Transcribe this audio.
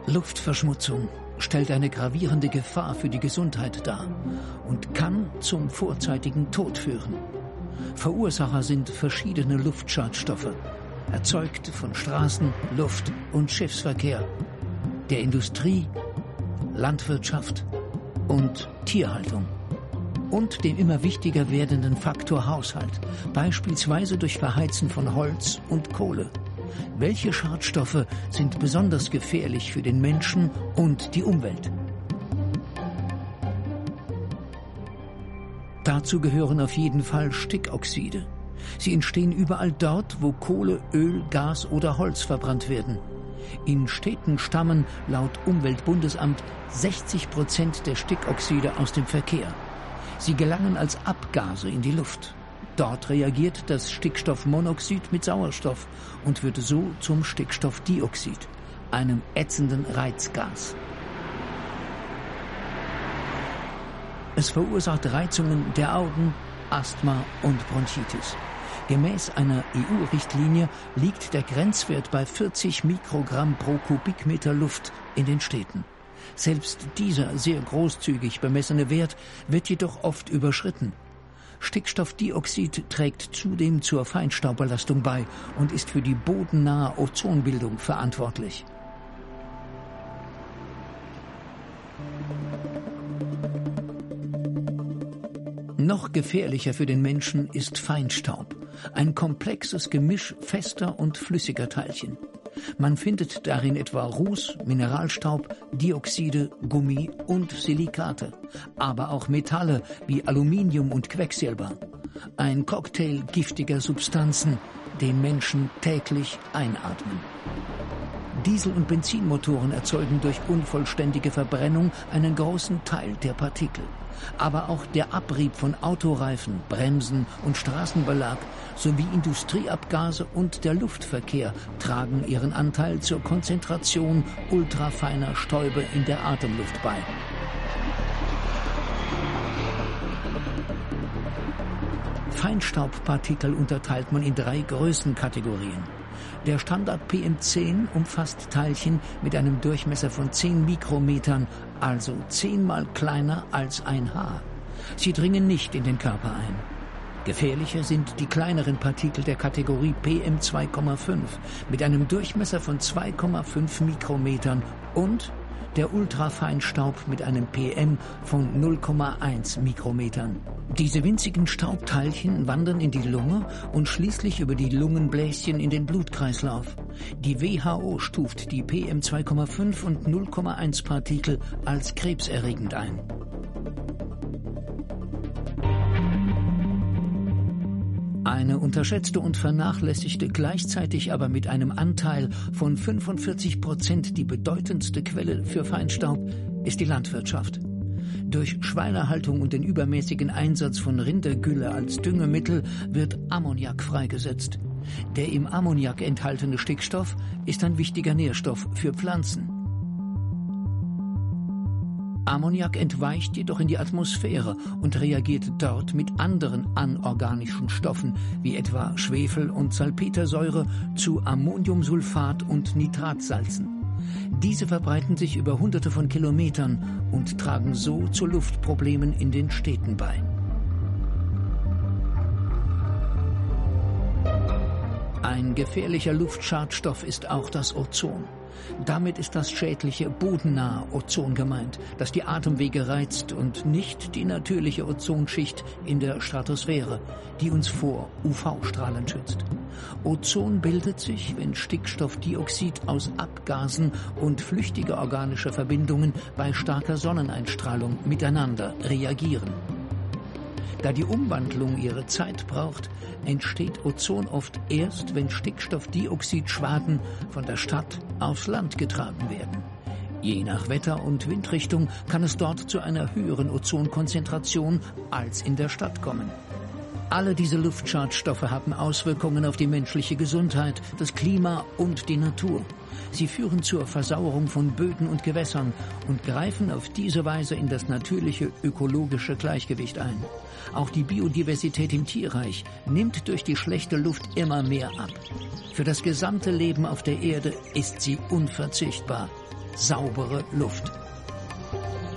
Luftverschmutzung stellt eine gravierende Gefahr für die Gesundheit dar und kann zum vorzeitigen Tod führen. Verursacher sind verschiedene Luftschadstoffe, erzeugt von Straßen-, Luft- und Schiffsverkehr, der Industrie, Landwirtschaft und Tierhaltung. Und dem immer wichtiger werdenden Faktor Haushalt, beispielsweise durch Verheizen von Holz und Kohle. Welche Schadstoffe sind besonders gefährlich für den Menschen und die Umwelt? Dazu gehören auf jeden Fall Stickoxide. Sie entstehen überall dort, wo Kohle, Öl, Gas oder Holz verbrannt werden. In Städten stammen laut Umweltbundesamt 60% der Stickoxide aus dem Verkehr. Sie gelangen als Abgase in die Luft. Dort reagiert das Stickstoffmonoxid mit Sauerstoff und wird so zum Stickstoffdioxid, einem ätzenden Reizgas. Es verursacht Reizungen der Augen, Asthma und Bronchitis. Gemäß einer EU-Richtlinie liegt der Grenzwert bei 40 Mikrogramm pro Kubikmeter Luft in den Städten. Selbst dieser sehr großzügig bemessene Wert wird jedoch oft überschritten. Stickstoffdioxid trägt zudem zur Feinstaubbelastung bei und ist für die bodennahe Ozonbildung verantwortlich. Noch gefährlicher für den Menschen ist Feinstaub, ein komplexes Gemisch fester und flüssiger Teilchen. Man findet darin etwa Ruß, Mineralstaub, Dioxide, Gummi und Silikate, aber auch Metalle wie Aluminium und Quecksilber. Ein Cocktail giftiger Substanzen, den Menschen täglich einatmen. Diesel- und Benzinmotoren erzeugen durch unvollständige Verbrennung einen großen Teil der Partikel. Aber auch der Abrieb von Autoreifen, Bremsen und Straßenbelag sowie Industrieabgase und der Luftverkehr tragen ihren Anteil zur Konzentration ultrafeiner Stäube in der Atemluft bei. Feinstaubpartikel unterteilt man in 3 Größenkategorien. Der Standard PM10 umfasst Teilchen mit einem Durchmesser von 10 Mikrometern, also 10-mal kleiner als ein Haar. Sie dringen nicht in den Körper ein. Gefährlicher sind die kleineren Partikel der Kategorie PM2,5 mit einem Durchmesser von 2,5 Mikrometern und der Ultrafeinstaub mit einem PM von 0,1 Mikrometern. Diese winzigen Staubteilchen wandern in die Lunge und schließlich über die Lungenbläschen in den Blutkreislauf. Die WHO stuft die PM2,5 und 0,1 Partikel als krebserregend ein. Eine unterschätzte und vernachlässigte, gleichzeitig aber mit einem Anteil von 45% die bedeutendste Quelle für Feinstaub ist die Landwirtschaft. Durch Schweinehaltung und den übermäßigen Einsatz von Rindergülle als Düngemittel wird Ammoniak freigesetzt. Der im Ammoniak enthaltene Stickstoff ist ein wichtiger Nährstoff für Pflanzen. Ammoniak entweicht jedoch in die Atmosphäre und reagiert dort mit anderen anorganischen Stoffen, wie etwa Schwefel- und Salpetersäure, zu Ammoniumsulfat und Nitratsalzen. Diese verbreiten sich über Hunderte von Kilometern und tragen so zu Luftproblemen in den Städten bei. Ein gefährlicher Luftschadstoff ist auch das Ozon. Damit ist das schädliche bodennahe Ozon gemeint, das die Atemwege reizt und nicht die natürliche Ozonschicht in der Stratosphäre, die uns vor UV-Strahlen schützt. Ozon bildet sich, wenn Stickstoffdioxid aus Abgasen und flüchtige organische Verbindungen bei starker Sonneneinstrahlung miteinander reagieren. Da die Umwandlung ihre Zeit braucht, entsteht Ozon oft erst, wenn Stickstoffdioxidschwaden von der Stadt aufs Land getragen werden. Je nach Wetter und Windrichtung kann es dort zu einer höheren Ozonkonzentration als in der Stadt kommen. Alle diese Luftschadstoffe haben Auswirkungen auf die menschliche Gesundheit, das Klima und die Natur. Sie führen zur Versauerung von Böden und Gewässern und greifen auf diese Weise in das natürliche ökologische Gleichgewicht ein. Auch die Biodiversität im Tierreich nimmt durch die schlechte Luft immer mehr ab. Für das gesamte Leben auf der Erde ist sie unverzichtbar. saubere Luft.